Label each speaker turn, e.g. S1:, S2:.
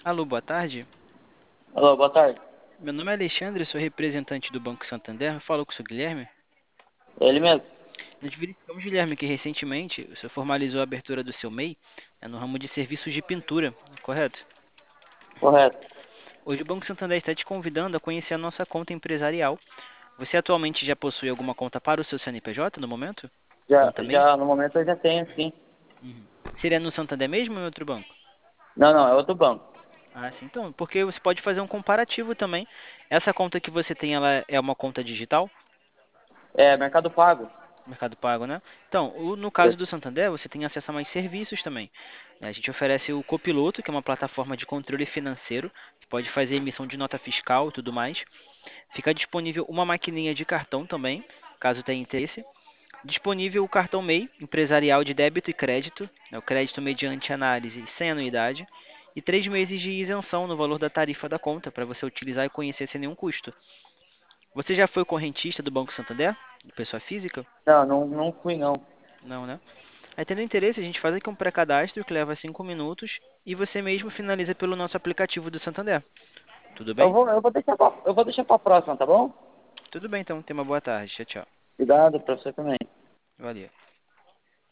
S1: Alô, boa tarde.
S2: Alô, boa tarde.
S1: Meu nome é Alexandre, sou representante do Banco Santander. Falo com o seu Guilherme.
S2: Ele mesmo?
S1: Nós verificamos, Guilherme, que recentemente o senhor formalizou a abertura do seu MEI no ramo de serviços de pintura, correto?
S2: Correto.
S1: Hoje o Banco Santander está te convidando a conhecer a nossa conta empresarial. Você atualmente já possui alguma conta para o seu CNPJ no momento?
S2: Já,
S1: Conta MEI?
S2: já no momento eu já tenho, sim.
S1: Uhum. Seria no Santander mesmo ou em outro banco?
S2: Não, não, é outro banco.
S1: Ah, sim. Então, porque você pode fazer um comparativo também. Essa conta que você tem, ela é uma conta digital?
S2: É Mercado Pago.
S1: Mercado Pago, né? Então, no caso do Santander, você tem acesso a mais serviços também. A gente oferece o Copiloto, que é uma plataforma de controle financeiro, que pode fazer emissão de nota fiscal e tudo mais. Fica disponível uma maquininha de cartão também, caso tenha interesse. Disponível o cartão MEI, empresarial de débito e crédito, o crédito mediante análise sem anuidade. E 3 meses de isenção no valor da tarifa da conta, para você utilizar e conhecer sem nenhum custo. Você já foi correntista do Banco Santander? De pessoa física?
S2: Não, não, não fui, não.
S1: Não, né? Aí, tendo interesse, a gente faz aqui um pré-cadastro que leva 5 minutos e você mesmo finaliza pelo nosso aplicativo do Santander. Tudo bem?
S2: Eu vou deixar pra próxima, tá bom?
S1: Tudo bem, então. Tenha uma boa tarde. Tchau, tchau.
S2: Obrigado pra você também.
S1: Valeu.